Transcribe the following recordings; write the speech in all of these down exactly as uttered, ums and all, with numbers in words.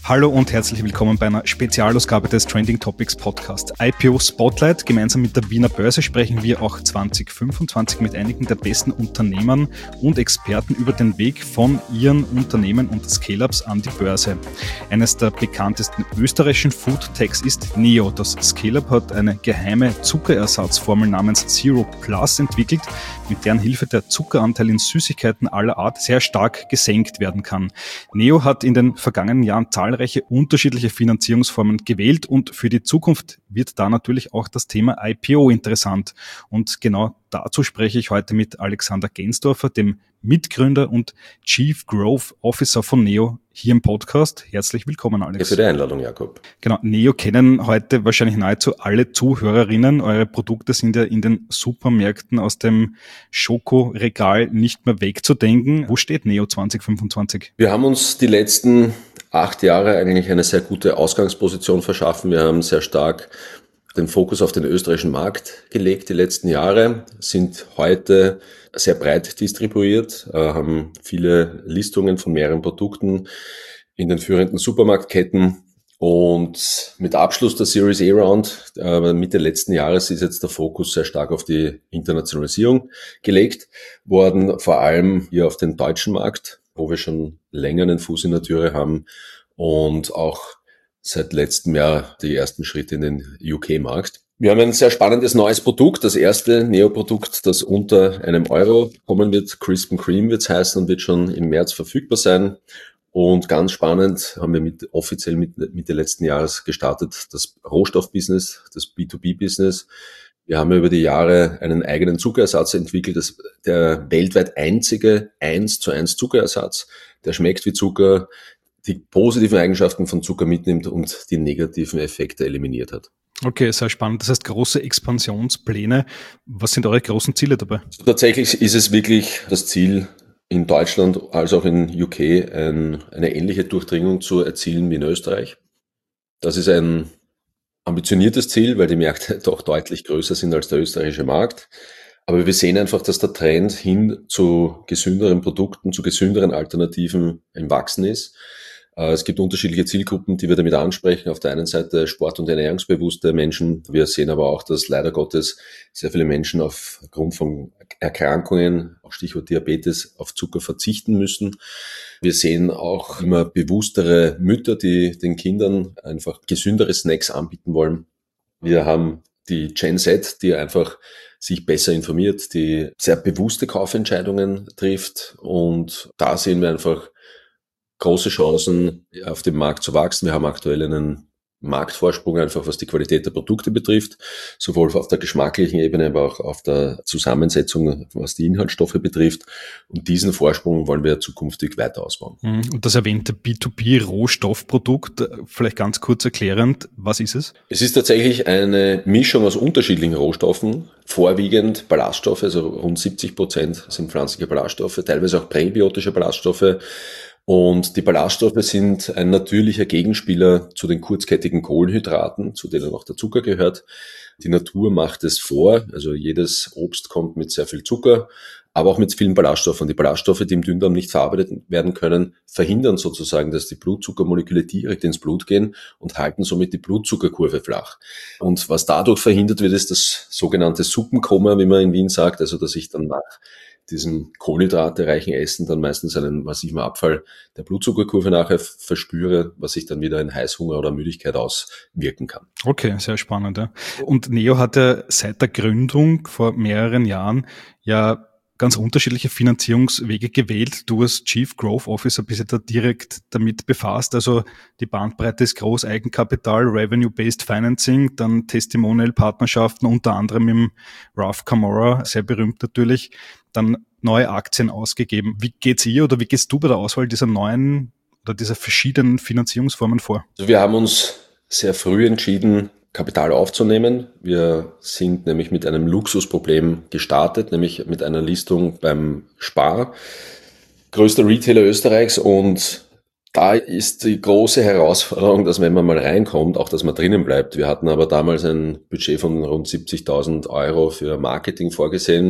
Hallo und herzlich willkommen bei einer Spezialausgabe des Trending Topics Podcast. I P O Spotlight. Gemeinsam mit der Wiener Börse sprechen wir auch zwanzig fünfundzwanzig mit einigen der besten Unternehmern und Experten über den Weg von ihren Unternehmen und Scale-Ups an die Börse. Eines der bekanntesten österreichischen Food-Techs ist Neo. Das Scale-Up hat eine geheime Zuckerersatzformel namens Zero Plus entwickelt, mit deren Hilfe der Zuckeranteil in Süßigkeiten aller Art sehr stark gesenkt werden kann. Neo hat in den vergangenen Jahren zahlreiche unterschiedliche Finanzierungsformen gewählt und für die Zukunft wird da natürlich auch das Thema I P O interessant. Und genau dazu spreche ich heute mit Alexander Gensdorfer, dem Mitgründer und Chief Growth Officer von Neo, hier im Podcast. Herzlich willkommen, Alex. Danke für die Einladung, Jakob. Genau, Neo kennen heute wahrscheinlich nahezu alle Zuhörerinnen. Eure Produkte sind ja in den Supermärkten aus dem Schokoregal nicht mehr wegzudenken. Wo steht Neo zwanzig fünfundzwanzig? Wir haben uns die letzten acht Jahre eigentlich eine sehr gute Ausgangsposition verschaffen. Wir haben sehr stark den Fokus auf den österreichischen Markt gelegt die letzten Jahre, sind heute sehr breit distribuiert, haben viele Listungen von mehreren Produkten in den führenden Supermarktketten und mit Abschluss der Series A Round äh, Mitte letzten Jahres ist jetzt der Fokus sehr stark auf die Internationalisierung gelegt worden, vor allem hier auf den deutschen Markt, wo wir schon länger einen Fuß in der Türe haben und auch seit letztem Jahr die ersten Schritte in den U K-Markt. Wir haben ein sehr spannendes neues Produkt, das erste Neo-Produkt, das unter einem Euro kommen wird. Crisp and Cream wird es heißen und wird schon im März verfügbar sein. Und ganz spannend haben wir mit, offiziell mit, Mitte letzten Jahres gestartet, das Rohstoffbusiness, das B zwei B-Business. Wir haben über die Jahre einen eigenen Zuckerersatz entwickelt, das der weltweit einzige eins zu eins Zuckerersatz, der schmeckt wie Zucker, die positiven Eigenschaften von Zucker mitnimmt und die negativen Effekte eliminiert hat. Okay, sehr spannend. Das heißt, große Expansionspläne. Was sind eure großen Ziele dabei? Tatsächlich ist es wirklich das Ziel, in Deutschland als auch in U K ein, eine ähnliche Durchdringung zu erzielen wie in Österreich. Das ist ein ambitioniertes Ziel, weil die Märkte doch deutlich größer sind als der österreichische Markt. Aber wir sehen einfach, dass der Trend hin zu gesünderen Produkten, zu gesünderen Alternativen im Wachsen ist. Es gibt unterschiedliche Zielgruppen, die wir damit ansprechen. Auf der einen Seite sport- und ernährungsbewusste Menschen. Wir sehen aber auch, dass leider Gottes sehr viele Menschen aufgrund von Erkrankungen, auch Stichwort Diabetes, auf Zucker verzichten müssen. Wir sehen auch immer bewusstere Mütter, die den Kindern einfach gesündere Snacks anbieten wollen. Wir haben die Gen Z, die einfach sich besser informiert, die sehr bewusste Kaufentscheidungen trifft. Und da sehen wir einfach große Chancen, auf dem Markt zu wachsen. Wir haben aktuell einen Marktvorsprung, einfach was die Qualität der Produkte betrifft, sowohl auf der geschmacklichen Ebene, aber auch auf der Zusammensetzung, was die Inhaltsstoffe betrifft. Und diesen Vorsprung wollen wir zukünftig weiter ausbauen. Und das erwähnte B zwei B-Rohstoffprodukt, vielleicht ganz kurz erklärend, was ist es? Es ist tatsächlich eine Mischung aus unterschiedlichen Rohstoffen, vorwiegend Ballaststoffe, also rund siebzig Prozent sind pflanzliche Ballaststoffe, teilweise auch präbiotische Ballaststoffe. Und die Ballaststoffe sind ein natürlicher Gegenspieler zu den kurzkettigen Kohlenhydraten, zu denen auch der Zucker gehört. Die Natur macht es vor, also jedes Obst kommt mit sehr viel Zucker, aber auch mit vielen Ballaststoffen. Die Ballaststoffe, die im Dünndarm nicht verarbeitet werden können, verhindern sozusagen, dass die Blutzuckermoleküle direkt ins Blut gehen und halten somit die Blutzuckerkurve flach. Und was dadurch verhindert wird, ist das sogenannte Suppenkoma, wie man in Wien sagt, also dass ich dann nach diesem kohlenhydratreichen Essen dann meistens einen massiven Abfall der Blutzuckerkurve nachher verspüre, was sich dann wieder in Heißhunger oder Müdigkeit auswirken kann. Okay, sehr spannend. Ja. Und Neo hat ja seit der Gründung vor mehreren Jahren ja ganz unterschiedliche Finanzierungswege gewählt. Du als Chief Growth Officer bist ja da direkt damit befasst. Also die Bandbreite ist groß, Eigenkapital, Revenue-Based Financing, dann Testimonial-Partnerschaften, unter anderem im Ralph Camora, sehr berühmt natürlich, dann neue Aktien ausgegeben. Wie geht's ihr oder wie gehst du bei der Auswahl dieser neuen oder dieser verschiedenen Finanzierungsformen vor? Also wir haben uns sehr früh entschieden, Kapital aufzunehmen. Wir sind nämlich mit einem Luxusproblem gestartet, nämlich mit einer Listung beim Spar, größter Retailer Österreichs, und da ist die große Herausforderung, dass wenn man mal reinkommt, auch dass man drinnen bleibt. Wir hatten aber damals ein Budget von rund siebzigtausend Euro für Marketing vorgesehen.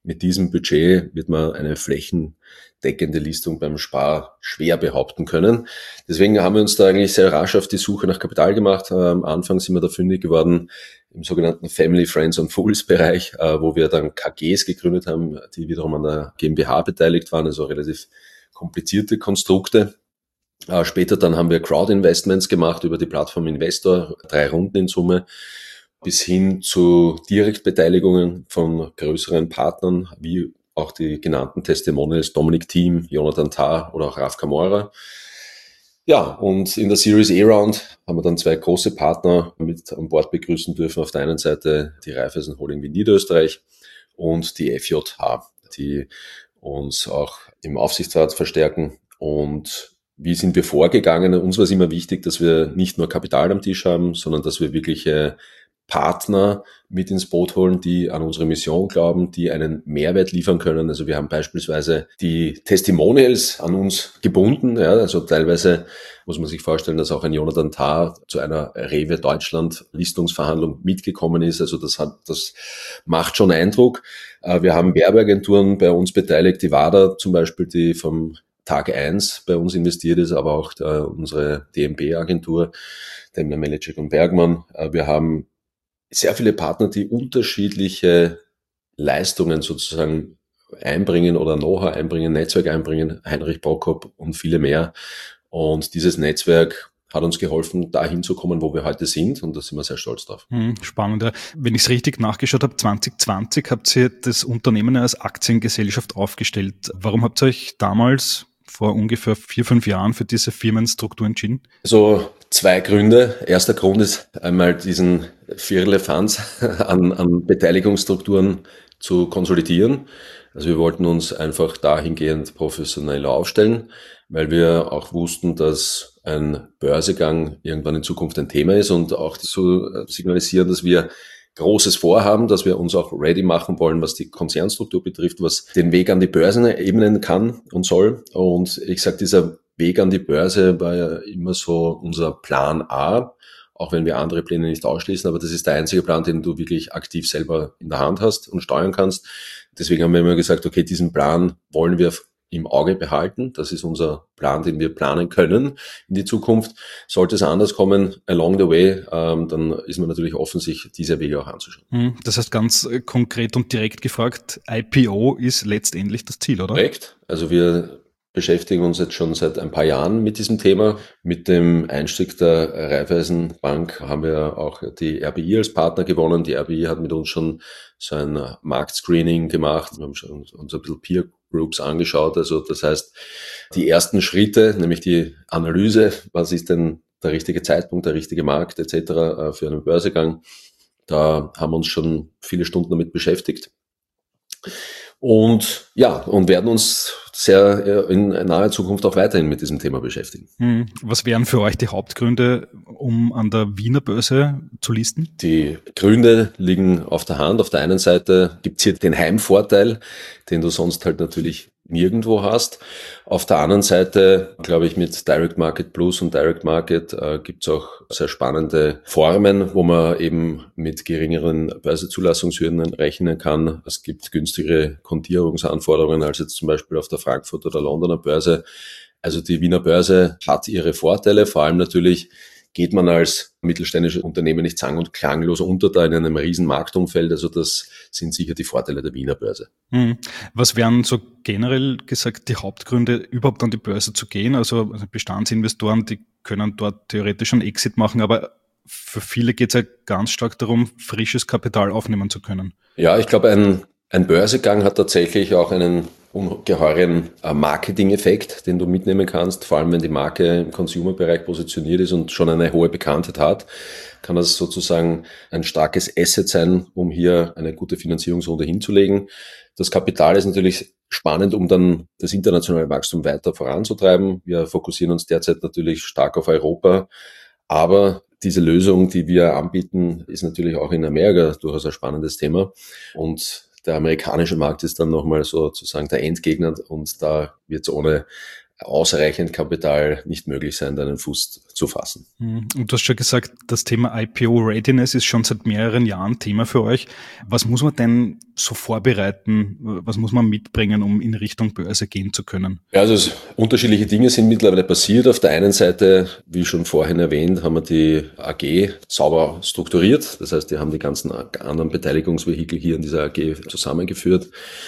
mit diesem Budget wird man eine flächendeckende Listung beim Spar schwer behaupten können. Deswegen haben wir uns da eigentlich sehr rasch auf die Suche nach Kapital gemacht. Am Anfang sind wir da fündig geworden im sogenannten Family, Friends und Fools Bereich, wo wir dann K Gs gegründet haben, die wiederum an der GmbH beteiligt waren, also relativ komplizierte Konstrukte. Später dann haben wir Crowd-Investments gemacht über die Plattform Investor, drei Runden in Summe, bis hin zu Direktbeteiligungen von größeren Partnern, wie auch die genannten Testimonials, Dominic Thiem, Jonathan Tah oder auch Raf Camora. Ja, und in der Series A-Round haben wir dann zwei große Partner mit an Bord begrüßen dürfen. Auf der einen Seite die Raiffeisen Holding Wien Niederösterreich und die F J H, die uns auch im Aufsichtsrat verstärken. Und wie sind wir vorgegangen? Uns war es immer wichtig, dass wir nicht nur Kapital am Tisch haben, sondern dass wir wirkliche Partner mit ins Boot holen, die an unsere Mission glauben, die einen Mehrwert liefern können. Also wir haben beispielsweise die Testimonials an uns gebunden. Ja, also teilweise muss man sich vorstellen, dass auch ein Jonathan Tah zu einer Rewe Deutschland Listungsverhandlung mitgekommen ist. Also das hat, das macht schon Eindruck. Wir haben Werbeagenturen bei uns beteiligt, die WADA zum Beispiel, die vom Tag eins bei uns investiert ist, aber auch der, unsere D M B-Agentur, Daimler Melicek und Bergmann. Wir haben sehr viele Partner, die unterschiedliche Leistungen sozusagen einbringen oder Know-how einbringen, Netzwerk einbringen, Heinrich Prokop und viele mehr. Und dieses Netzwerk hat uns geholfen, dahin zu kommen, wo wir heute sind. Und da sind wir sehr stolz drauf. Spannend. Wenn ich es richtig nachgeschaut habe, zwanzig zwanzig habt ihr das Unternehmen als Aktiengesellschaft aufgestellt. Warum habt ihr euch damals vor ungefähr vier, fünf Jahren für diese Firmenstruktur entschieden? So zwei Gründe. Erster Grund ist einmal diesen Firlefanz an, an Beteiligungsstrukturen zu konsolidieren. Also wir wollten uns einfach dahingehend professioneller aufstellen, weil wir auch wussten, dass ein Börsegang irgendwann in Zukunft ein Thema ist und auch zu signalisieren, dass wir großes Vorhaben, dass wir uns auch ready machen wollen, was die Konzernstruktur betrifft, was den Weg an die Börse ebnen kann und soll. Und ich sage, dieser Weg an die Börse war ja immer so unser Plan A, auch wenn wir andere Pläne nicht ausschließen, aber das ist der einzige Plan, den du wirklich aktiv selber in der Hand hast und steuern kannst. Deswegen haben wir immer gesagt, okay, diesen Plan wollen wir im Auge behalten. Das ist unser Plan, den wir planen können in die Zukunft. Sollte es anders kommen, along the way, ähm, dann ist man natürlich offen, sich diese Wege auch anzuschauen. Das heißt ganz konkret und direkt gefragt, I P O ist letztendlich das Ziel, oder? Korrekt. Also wir beschäftigen uns jetzt schon seit ein paar Jahren mit diesem Thema. Mit dem Einstieg der Raiffeisenbank haben wir auch die R B I als Partner gewonnen. Die R B I hat mit uns schon so ein Marktscreening gemacht. Wir haben schon uns ein bisschen Peer Groups angeschaut. Also das heißt, die ersten Schritte, nämlich die Analyse, was ist denn der richtige Zeitpunkt, der richtige Markt et cetera für einen Börsegang, da haben wir uns schon viele Stunden damit beschäftigt. Und ja, und werden uns sehr in naher Zukunft auch weiterhin mit diesem Thema beschäftigen. Was wären für euch die Hauptgründe, um an der Wiener Börse zu listen? Die Gründe liegen auf der Hand. Auf der einen Seite gibt's hier den Heimvorteil, den du sonst halt natürlich nirgendwo hast. Auf der anderen Seite, glaube ich, mit Direct Market Plus und Direct Market äh, gibt's auch sehr spannende Formen, wo man eben mit geringeren Börsezulassungshürden rechnen kann. Es gibt günstigere Kontierungsanforderungen als jetzt zum Beispiel auf der Frankfurter oder Londoner Börse. Also die Wiener Börse hat ihre Vorteile, vor allem natürlich geht man als mittelständisches Unternehmen nicht sang- und klanglos unter da in einem riesen Marktumfeld. Also das sind sicher die Vorteile der Wiener Börse. Was wären so generell gesagt die Hauptgründe, überhaupt an die Börse zu gehen? Also Bestandsinvestoren, die können dort theoretisch einen Exit machen, aber für viele geht es ja ganz stark darum, frisches Kapital aufnehmen zu können. Ja, ich glaube, ein, ein Börsegang hat tatsächlich auch einen ungeheuren Marketing-Effekt, den du mitnehmen kannst. Vor allem, wenn die Marke im Consumer-Bereich positioniert ist und schon eine hohe Bekanntheit hat, kann das sozusagen ein starkes Asset sein, um hier eine gute Finanzierungsrunde hinzulegen. Das Kapital ist natürlich spannend, um dann das internationale Wachstum weiter voranzutreiben. Wir fokussieren uns derzeit natürlich stark auf Europa, aber diese Lösung, die wir anbieten, ist natürlich auch in Amerika durchaus ein spannendes Thema. Und der amerikanische Markt ist dann nochmal sozusagen der Endgegner und da wird es ohne ausreichend Kapital nicht möglich sein, da einen Fuß zu fassen. Und du hast schon gesagt, das Thema I P O-Readiness ist schon seit mehreren Jahren Thema für euch. Was muss man denn so vorbereiten? Was muss man mitbringen, um in Richtung Börse gehen zu können? Ja, also es, unterschiedliche Dinge sind mittlerweile passiert. Auf der einen Seite, wie schon vorhin erwähnt, haben wir die A G sauber strukturiert. Das heißt, wir haben die ganzen anderen Beteiligungsvehikel hier in dieser A G zusammengeführt.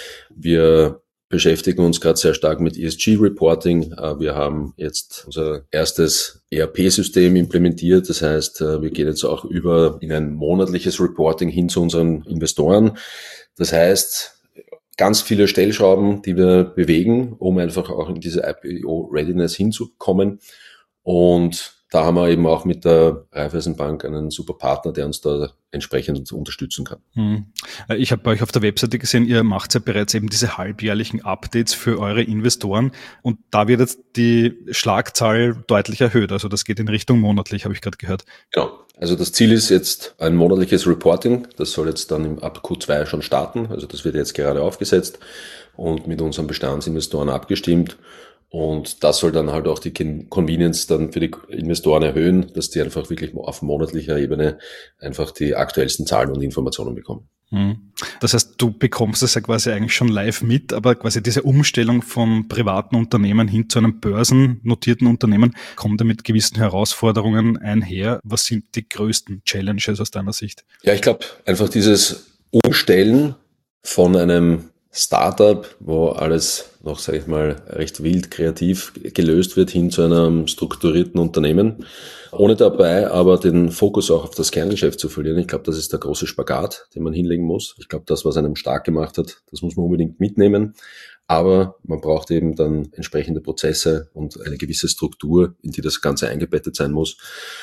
Wir beschäftigen uns gerade sehr stark mit E S G-Reporting. Wir haben jetzt unser erstes E R P-System implementiert. Das heißt, wir gehen jetzt auch über in ein monatliches Reporting hin zu unseren Investoren. Das heißt, ganz viele Stellschrauben, die wir bewegen, um einfach auch in diese I P O-Readiness hinzukommen. Und da haben wir eben auch mit der Raiffeisenbank einen super Partner, der uns da entsprechend unterstützen kann. Hm. Ich habe bei euch auf der Webseite gesehen, ihr macht ja bereits eben diese halbjährlichen Updates für eure Investoren und da wird jetzt die Schlagzahl deutlich erhöht. Also das geht in Richtung monatlich, habe ich gerade gehört. Genau. Also das Ziel ist jetzt ein monatliches Reporting. Das soll jetzt dann im ab Q zwei schon starten. Also das wird jetzt gerade aufgesetzt und mit unseren Bestandsinvestoren abgestimmt. Und das soll dann halt auch die Convenience dann für die Investoren erhöhen, dass die einfach wirklich auf monatlicher Ebene einfach die aktuellsten Zahlen und Informationen bekommen. Das heißt, du bekommst es ja quasi eigentlich schon live mit, aber quasi diese Umstellung vom privaten Unternehmen hin zu einem börsennotierten Unternehmen kommt ja mit gewissen Herausforderungen einher. Was sind die größten Challenges aus deiner Sicht? Ja, ich glaube, einfach dieses Umstellen von einem Startup, wo alles noch, sage ich mal, recht wild kreativ gelöst wird, hin zu einem strukturierten Unternehmen, ohne dabei aber den Fokus auch auf das Kerngeschäft zu verlieren. Ich glaube, das ist der große Spagat, den man hinlegen muss. Ich glaube, das, was einem stark gemacht hat, das muss man unbedingt mitnehmen. Aber man braucht eben dann entsprechende Prozesse und eine gewisse Struktur, in die das Ganze eingebettet sein muss.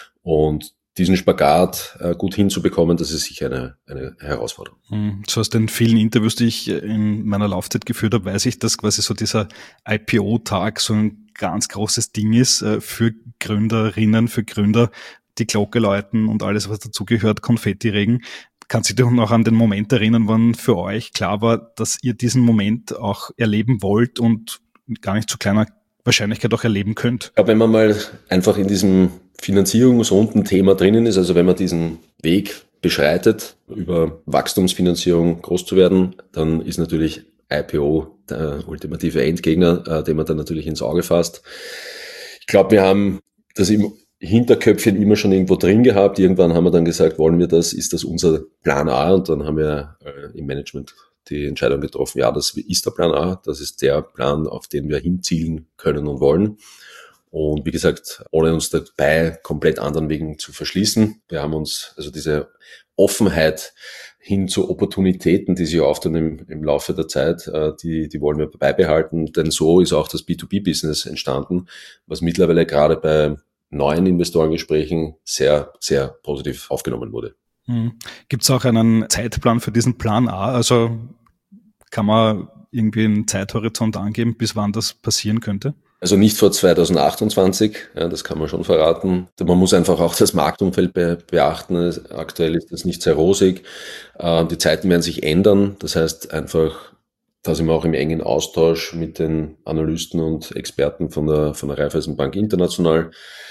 Und diesen Spagat äh, gut hinzubekommen, das ist sicher eine, eine Herausforderung. So aus den vielen Interviews, die ich in meiner Laufzeit geführt habe, weiß ich, dass quasi so dieser I P O-Tag so ein ganz großes Ding ist äh, für Gründerinnen, für Gründer, die Glocke läuten und alles, was dazugehört, Konfetti-Regen. Kannst du dich noch an den Moment erinnern, wann für euch klar war, dass ihr diesen Moment auch erleben wollt und gar nicht zu kleiner Wahrscheinlichkeit auch erleben könnt? Ich glaube, wenn man mal einfach in diesem Finanzierungsrunden-Thema drinnen ist, also wenn man diesen Weg beschreitet, über Wachstumsfinanzierung groß zu werden, dann ist natürlich I P O der ultimative Endgegner, äh, den man dann natürlich ins Auge fasst. Ich glaube, wir haben das im Hinterköpfchen immer schon irgendwo drin gehabt. Irgendwann haben wir dann gesagt, wollen wir das, ist das unser Plan A? Und dann haben wir äh, im Management die Entscheidung getroffen, ja, das ist der Plan A, das ist der Plan, auf den wir hinzielen können und wollen. Und wie gesagt, ohne uns dabei komplett anderen Wegen zu verschließen. Wir haben uns also diese Offenheit hin zu Opportunitäten, die sich auftun im, im Laufe der Zeit, die, die wollen wir beibehalten. Denn so ist auch das B zwei B-Business entstanden, was mittlerweile gerade bei neuen Investorengesprächen sehr, sehr positiv aufgenommen wurde. Hm. Gibt es auch einen Zeitplan für diesen Plan A? Also kann man irgendwie einen Zeithorizont angeben, bis wann das passieren könnte? Also nicht vor zwanzig achtundzwanzig, ja, das kann man schon verraten. Man muss einfach auch das Marktumfeld be- beachten. Aktuell ist das nicht sehr rosig. Äh, die Zeiten werden sich ändern. Das heißt einfach, da sind wir auch im engen Austausch mit den Analysten und Experten von der, von der Raiffeisenbank International.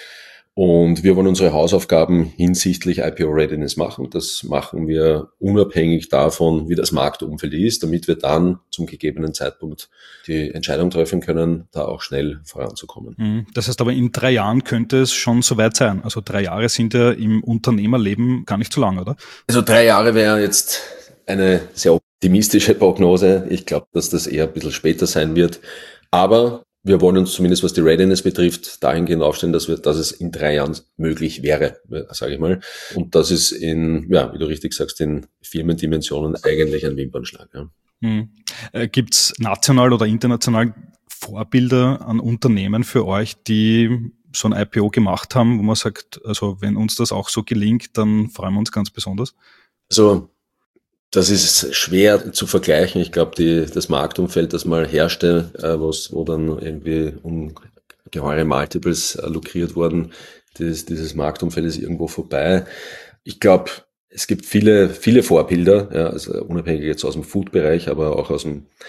Und wir wollen unsere Hausaufgaben hinsichtlich I P O-Readiness machen. Das machen wir unabhängig davon, wie das Marktumfeld ist, damit wir dann zum gegebenen Zeitpunkt die Entscheidung treffen können, da auch schnell voranzukommen. Das heißt aber, in drei Jahren könnte es schon soweit sein. Also drei Jahre sind ja im Unternehmerleben gar nicht so lang, oder? Also drei Jahre wäre jetzt eine sehr optimistische Prognose. Ich glaube, dass das eher ein bisschen später sein wird. Aber wir wollen uns zumindest, was die Readiness betrifft, dahingehend aufstellen, dass wir, dass es in drei Jahren möglich wäre, sage ich mal. Und das ist in, ja, wie du richtig sagst, in Firmendimensionen eigentlich ein Wimpernschlag. Ja. Hm. Äh, gibt's national oder international Vorbilder an Unternehmen für euch, die so ein I P O gemacht haben, wo man sagt, also wenn uns das auch so gelingt, dann freuen wir uns ganz besonders? Also das ist schwer zu vergleichen. Ich glaube, die das Marktumfeld, das mal herrschte, äh, was, wo dann irgendwie ungeheure Multiples äh, lukriert wurden, dieses, dieses Marktumfeld ist irgendwo vorbei. Ich glaube, es gibt viele, viele Vorbilder, ja, also unabhängig jetzt aus dem Food-Bereich, aber auch aus dem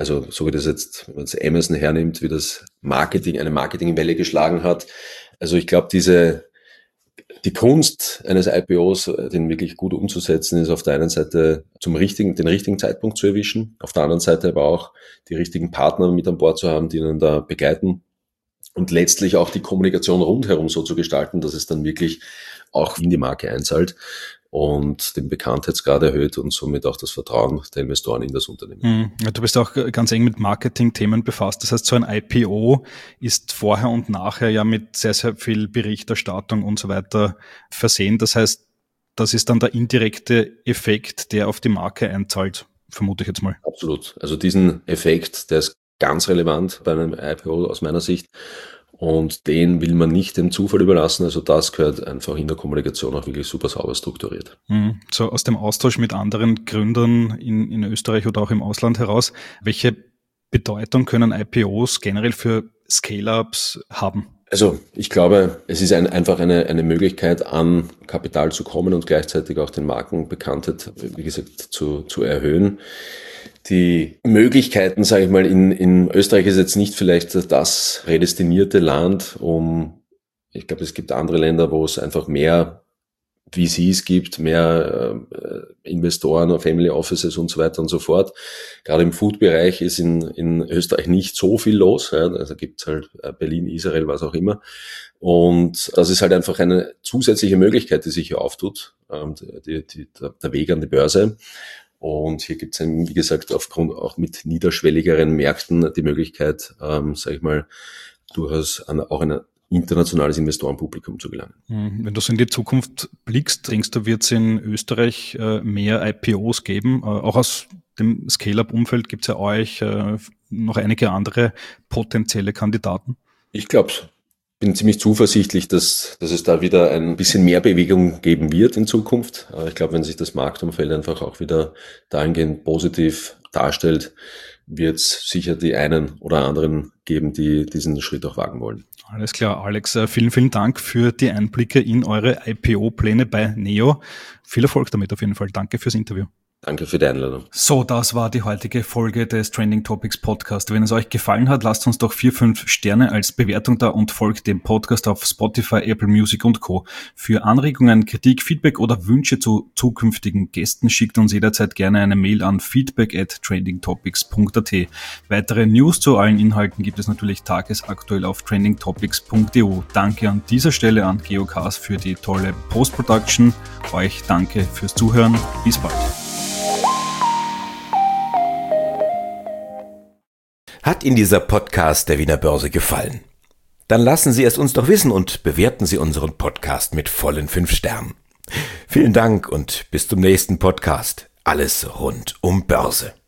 also so wie das jetzt, wenn man jetzt Amazon hernimmt, wie das Marketing, eine Marketingwelle geschlagen hat. Also ich glaube, diese die Kunst eines I P Os, den wirklich gut umzusetzen, ist auf der einen Seite zum richtigen, den richtigen Zeitpunkt zu erwischen, auf der anderen Seite aber auch die richtigen Partner mit an Bord zu haben, die ihnen da begleiten und letztlich auch die Kommunikation rundherum so zu gestalten, dass es dann wirklich auch in die Marke einzahlt und den Bekanntheitsgrad erhöht und somit auch das Vertrauen der Investoren in das Unternehmen. Ja, du bist auch ganz eng mit Marketing-Themen befasst. Das heißt, so ein I P O ist vorher und nachher ja mit sehr, sehr viel Berichterstattung und so weiter versehen. Das heißt, das ist dann der indirekte Effekt, der auf die Marke einzahlt, vermute ich jetzt mal. Absolut. Also diesen Effekt, der ist ganz relevant bei einem I P O aus meiner Sicht. Und den will man nicht dem Zufall überlassen. Also das gehört einfach in der Kommunikation auch wirklich super sauber strukturiert. So aus dem Austausch mit anderen Gründern in, in Österreich oder auch im Ausland heraus, welche Bedeutung können I P Os generell für Scale-Ups haben? Also ich glaube, es ist ein, einfach eine, eine Möglichkeit, an Kapital zu kommen und gleichzeitig auch den Markenbekanntheit, wie gesagt, zu, zu erhöhen. Die Möglichkeiten, sage ich mal, in, in Österreich ist jetzt nicht vielleicht das prädestinierte Land, um, ich glaube, es gibt andere Länder, wo es einfach mehr V Cs gibt, mehr äh, Investoren, Family Offices und so weiter und so fort. Gerade im Food-Bereich ist in, in Österreich nicht so viel los. Ja, also gibt es halt Berlin, Israel, was auch immer. Und das ist halt einfach eine zusätzliche Möglichkeit, die sich hier auftut, ähm, die, die, der Weg an die Börse. Und hier gibt es, wie gesagt, aufgrund auch mit niederschwelligeren Märkten die Möglichkeit, ähm, sage ich mal, durchaus an, auch ein internationales Investorenpublikum zu gelangen. Wenn du so in die Zukunft blickst, denkst du, wird es in Österreich äh, mehr I P Os geben? Äh, auch aus dem Scale-Up-Umfeld gibt es ja euch äh, noch einige andere potenzielle Kandidaten. Ich glaube, bin ziemlich zuversichtlich, dass, dass es da wieder ein bisschen mehr Bewegung geben wird in Zukunft. Ich glaube, wenn sich das Marktumfeld einfach auch wieder dahingehend positiv darstellt, wird es sicher die einen oder anderen geben, die diesen Schritt auch wagen wollen. Alles klar, Alex. Vielen, vielen Dank für die Einblicke in eure I P O-Pläne bei Neo. Viel Erfolg damit auf jeden Fall. Danke fürs Interview. Danke für die Einladung. So, das war die heutige Folge des Trending Topics Podcast. Wenn es euch gefallen hat, lasst uns doch vier, fünf Sterne als Bewertung da und folgt dem Podcast auf Spotify, Apple Music und Co. Für Anregungen, Kritik, Feedback oder Wünsche zu zukünftigen Gästen schickt uns jederzeit gerne eine Mail an feedback at trendingtopics punkt at. Weitere News zu allen Inhalten gibt es natürlich tagesaktuell auf trendingtopics punkt e u. Danke an dieser Stelle an Geocast für die tolle Post-Production. Euch danke fürs Zuhören. Bis bald. Hat Ihnen dieser Podcast der Wiener Börse gefallen? Dann lassen Sie es uns doch wissen und bewerten Sie unseren Podcast mit vollen fünf Sternen. Vielen Dank und bis zum nächsten Podcast. Alles rund um Börse.